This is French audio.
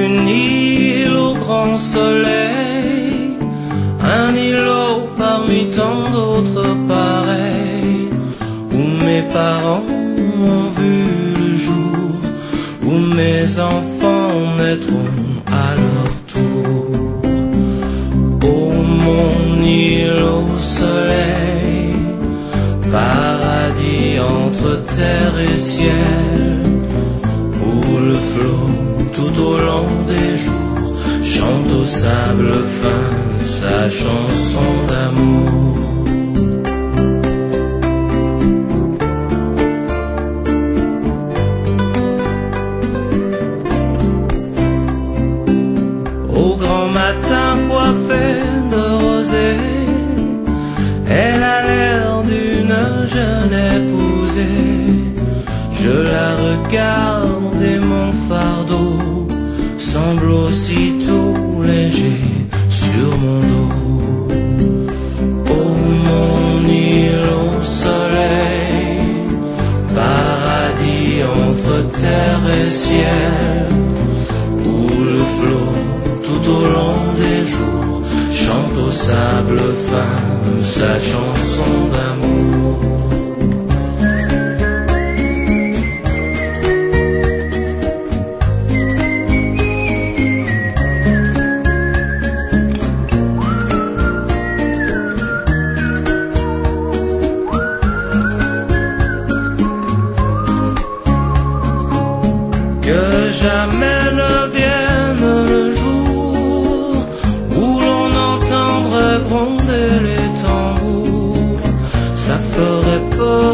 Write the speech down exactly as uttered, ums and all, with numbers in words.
une île au grand soleil, un îlot parmi tant d'autres pareils, où mes parents ont vu le jour, où mes enfants naîtront à leur tour. Oh mon île au soleil, paradis entre terre et ciel, où le flot tout au long des jours chante au sable fin sa chanson d'amour. Au grand matin coiffée de rosée, elle a l'air d'une jeune épousée. Je la regarde et mon fardeau semble aussitôt léger sur mon dos. Oh mon île au soleil, paradis entre terre et ciel, où le flot tout au long des jours chante au sable fin sa chanson d'amour. Que jamais ne vienne le jour où l'on entendrait gronder les tambours, ça ferait peur